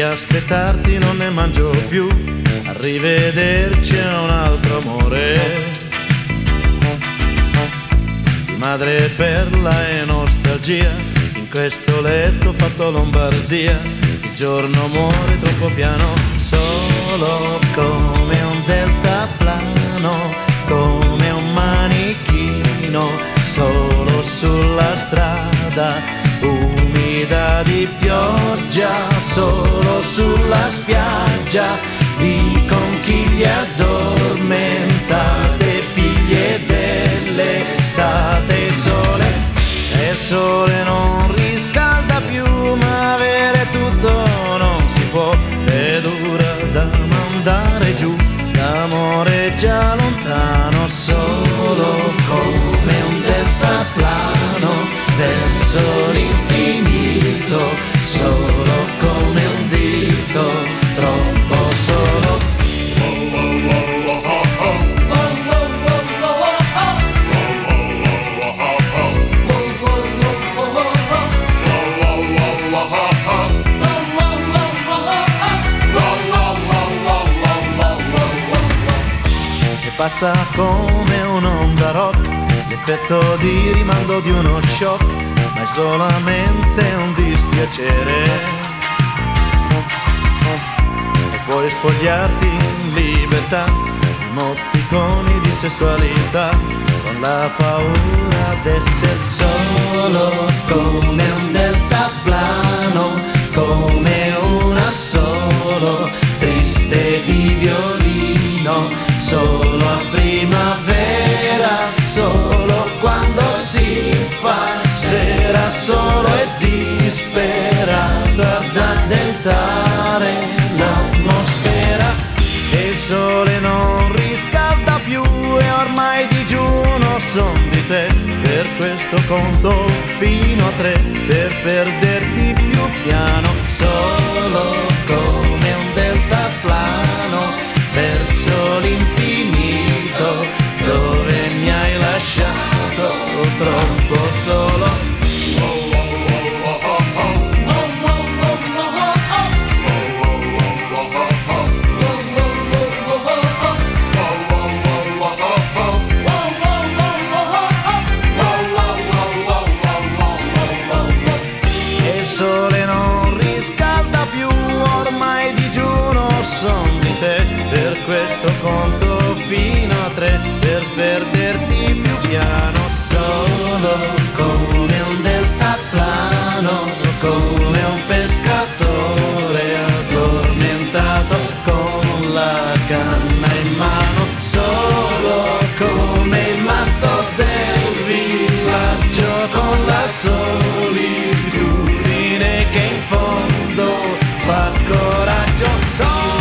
aspettarti non ne mangio più, arrivederci a un altro amore. Di madre perla e nostalgia, in questo letto fatto Lombardia, il giorno muore troppo piano, solo come un deltaplano, come un manichino, solo sulla strada umida di pioggia, solo sulla spiaggia di conchiglie addormentate, figlie dell'estate. Il sole non riscalda più, ma avere tutto non si può, è dura da mandare giù, l'amore è già lontano, solo come un deltaplano verso l'infinito, solo come un dito, troppo solo. Passa come un'onda rock, l'effetto di rimando di uno shock, ma è solamente un dispiacere. E puoi spogliarti in libertà, di mozziconi di sessualità, con la paura d'essere solo come un deltaplano, come un assolo triste di violino, solo a primavera, solo quando si fa sera, solo e disperato ad addentare l'atmosfera. E il sole non riscalda più e ormai digiuno son di te, per questo conto fino a 3 per perderti più piano, solo come un deltaplano verso l'infinito, dove mi hai lasciato troppo solo. E il sole non riscalda più, ormai digiuno son di te, per questo conto fino a 3 per perderti più piano, solo come un deltaplano, come un pescatore addormentato con la canna in mano, solo come il matto del villaggio con la solitudine che in fondo fa coraggio.